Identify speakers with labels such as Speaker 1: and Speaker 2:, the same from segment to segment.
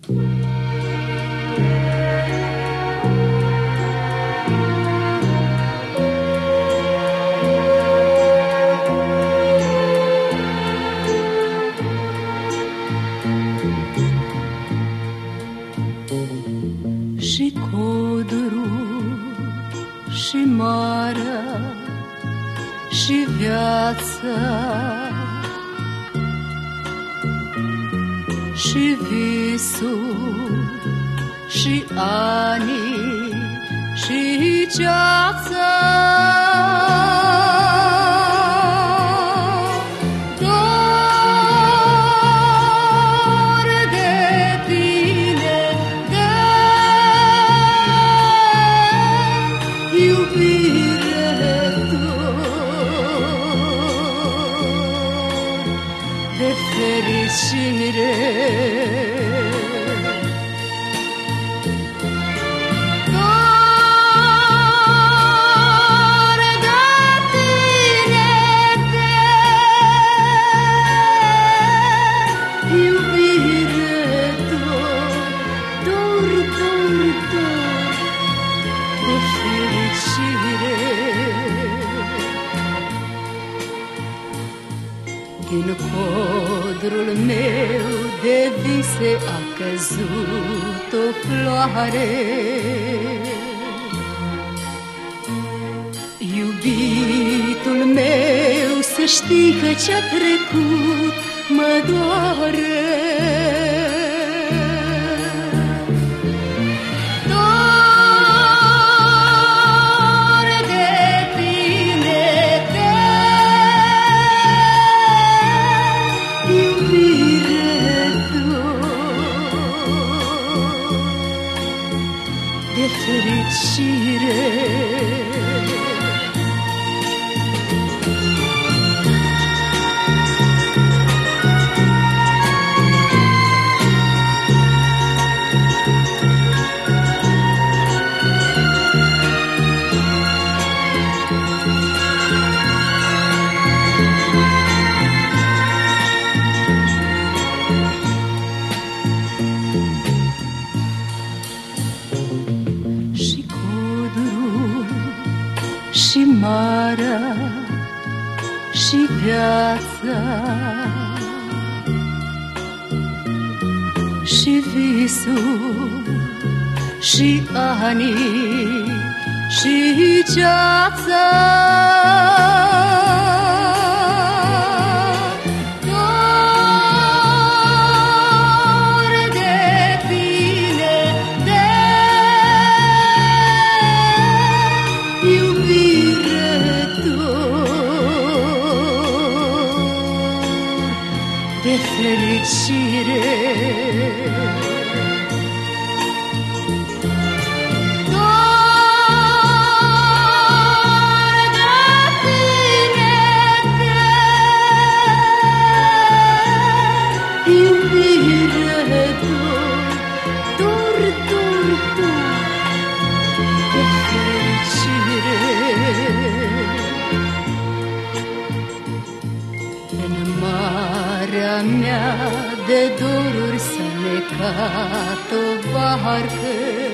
Speaker 1: Și codrul, și marea, și viața, și visul, și anii, și ceața. De fericire, doar de tine, de iubire, dor, de fericire. Din codrul meu de vise a căzut o floare. Iubitul meu, să știi că ce-a trecut mă doare. De fericire, și marea, și viața, și visul, și anii, și ceața. De fericire, doar de tine, de iubire, dor, de fericire. În marea mea de doruri s-a necat o barcă.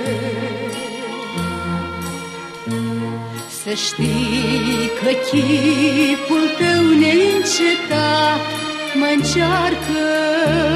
Speaker 1: Să știi că chipul tău neîncetat mă încearcă.